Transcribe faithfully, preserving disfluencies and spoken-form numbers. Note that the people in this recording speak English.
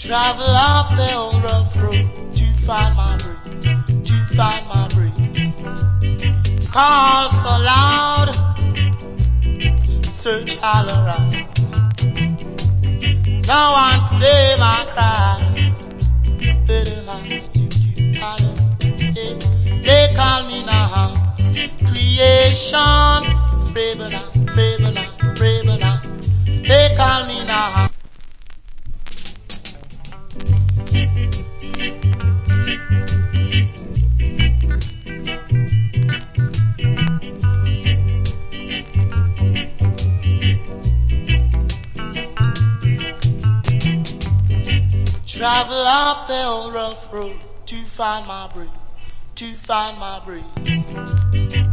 Travel up the old rough road to find my breed, to find my breed. Call so loud, search all around. No one could ever cry. Better not to you, they call me now. Creation, brave now, brave now, brave now. They call me now. Travel up the old rough road to find my breed, to find my breed.